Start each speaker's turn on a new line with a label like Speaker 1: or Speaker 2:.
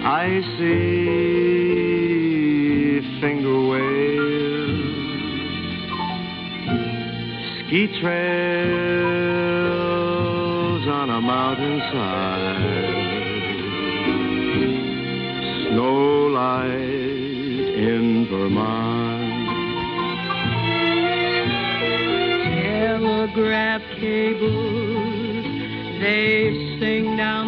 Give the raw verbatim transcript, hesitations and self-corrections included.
Speaker 1: I see finger waves, ski trails on a mountainside, snow light in Vermont,
Speaker 2: telegraph cables, they sing down